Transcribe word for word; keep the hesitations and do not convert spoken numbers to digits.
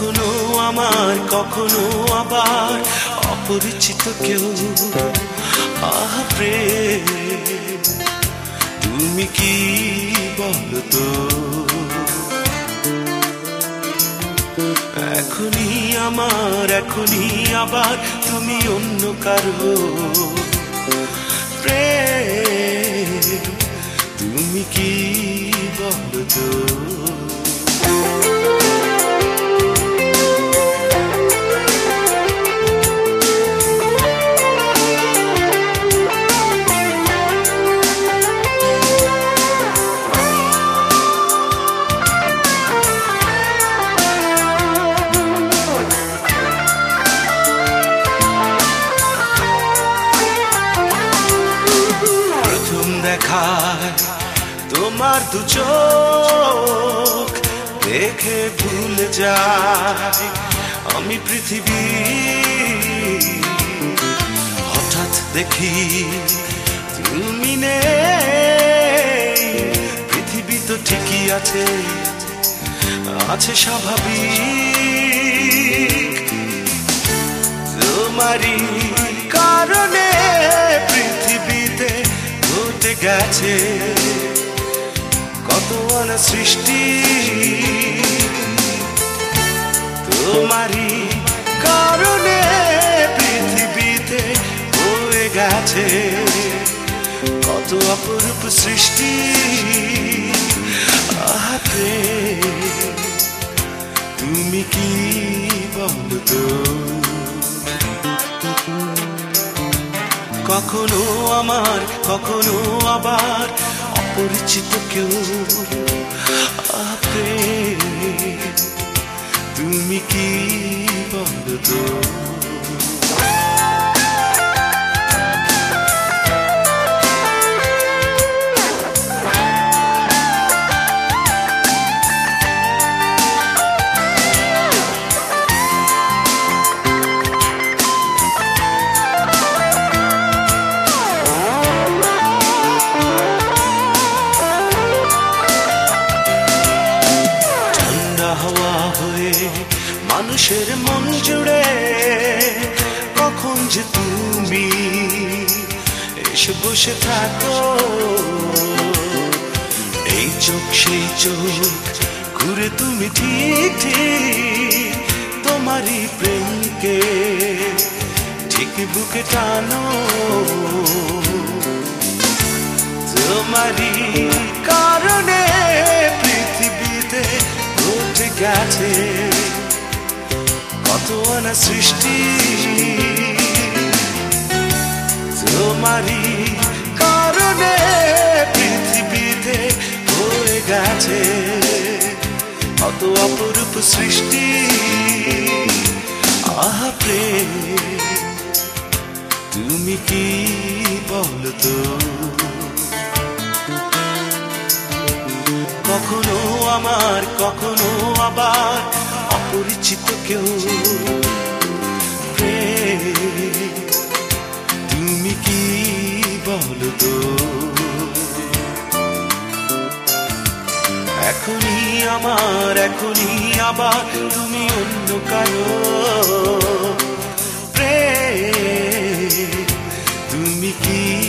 কখনো আমার কখনো আবার অপরিচিত কেউ। আহ প্রেম তুমি কি বলো তো, এখনই আমার এখনই আবার তুমি অন্য কারো। প্রেম তুমি কি বলো তো। দেখায় তোমার দু চোখ দেখে ভুলে যায় আমি পৃথিবী। হঠাৎ দেখি তুমি নেই, পৃথিবী তো ঠিকই আছে আছে স্বাভাবিক। তোমারই কারণে পৃথিবীতে ঘটে গেছে কত আনা সৃষ্টি। তোমারই কারণে পৃথিবীতে হয়ে গেছে কত অপরূপ সৃষ্টি। আহ প্রেম তুমি কি বলো তো, কখনো আমার কখনো আবার অপরিচিত কেউ। আহ প্রেম তুমি কি বলো তো। হাওয়া হয়ে মানুষের মন জুড়ে কখন যে তুমি এসে বসে থাকো। এই চোখ সেই চোখ ঘুরে তুমি ঠিক ঠিক তোমারই প্রেমকে ঠিক বুকে টানো। তোমারই কারণে পৃথিবীতে ঘটে গেছে কত আনা সৃষ্টি। তোমারই কারণে পৃথিবীতে হয়ে গেছে কত অপরূপ সৃষ্টি। আহ প্রেম তুমি কি বলো তো, কখনো আমার কখনো আবার অপরিচিত কেউ। প্রেম তুমি কি বলো তো, এখনই আমার এখনই আবার তুমি অন্য কারো। প্রেম তুমি কি